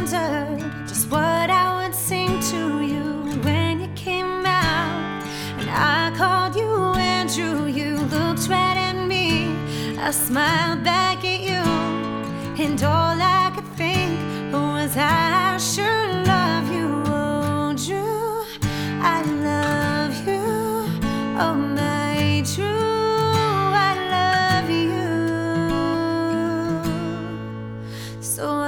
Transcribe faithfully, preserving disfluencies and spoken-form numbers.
wondered just what I would sing to you when you came out. And I called you Andrew, you looked right at me. I smiled back at you, and all I could think was I sure love you. Oh, Drew, I love you. Oh, my Drew.